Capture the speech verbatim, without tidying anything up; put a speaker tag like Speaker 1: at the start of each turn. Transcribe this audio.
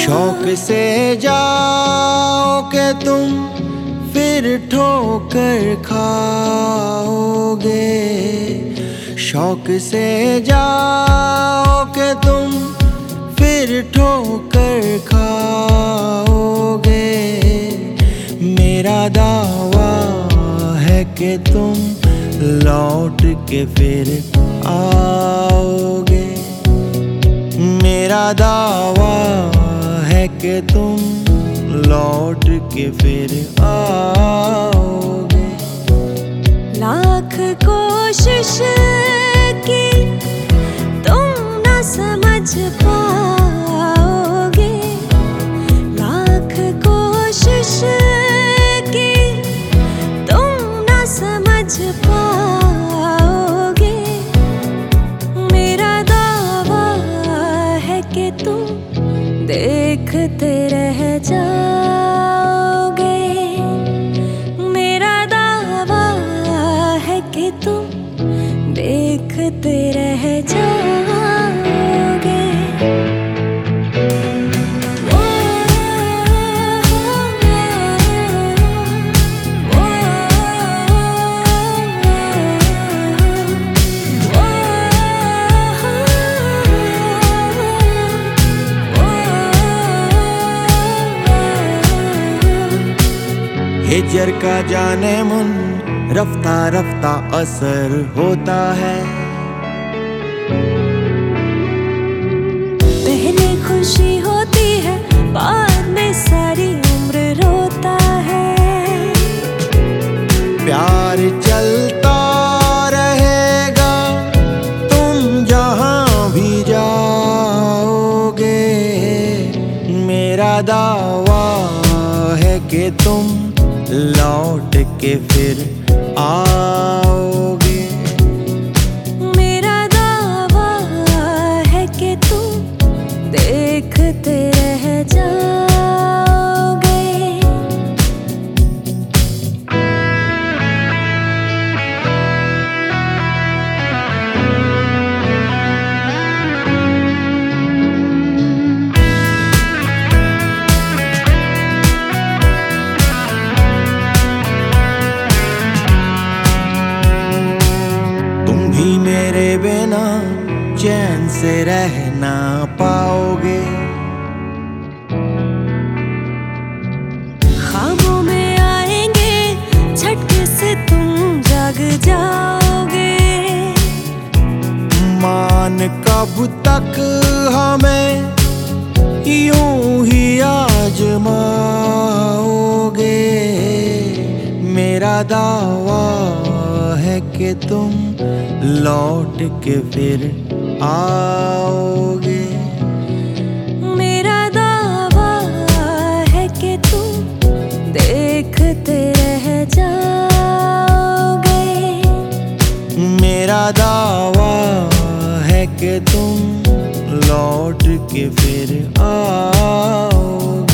Speaker 1: शौक से जाओ के तुम फिर ठोकर खाओगे। शौक से जाओ के तुम फिर ठोकर खाओगे। मेरा दावा है कि तुम लौट के फिर आओगे। मेरा दावा है कि तुम लौट के फिर आओगे।
Speaker 2: लाख कोशिश की तुम न समझ पाओगे। लाख कोशिश की तुम न समझ पाओगे। मेरा दावा है कि तुम देखते रह जाओगे। मेरा दावा है कि तुम देखते रह जाओगे। ओ, ओ,
Speaker 1: हिजर का जाने मन रफ्ता रफ्ता असर होता है।
Speaker 2: पहले खुशी होती है, बाद में सारी उम्र रोता है।
Speaker 1: प्यार चलता रहेगा तुम जहां भी जाओगे। मेरा दावा है कि तुम लौट के फिर आओगे।
Speaker 2: मेरा दावा है कि तुम देखते रह जाओगे।
Speaker 1: मेरे बिना चैन से रह ना पाओगे।
Speaker 2: ख्वाबों में आएंगे झटके से तुम जाग जाओगे।
Speaker 1: मान कब तक हमें यूं ही आजमाओगे। मेरा दावा है कि तुम लौट के फिर आओगे।
Speaker 2: मेरा दावा है कि तुम देखते रह जाओगे।
Speaker 1: मेरा दावा है कि तुम लौट के फिर आओगे।